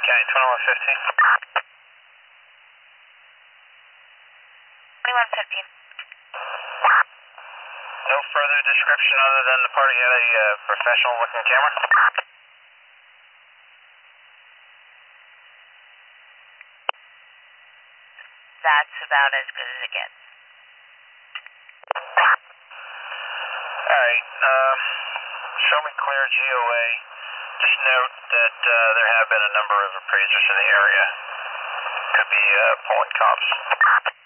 County 2115. 2115. No further description other than the party had a professional looking camera? That's about as good as it gets. Alright, show me clear GOA. Just note that there have been a number of appraisers in the area. Could be pulling cops.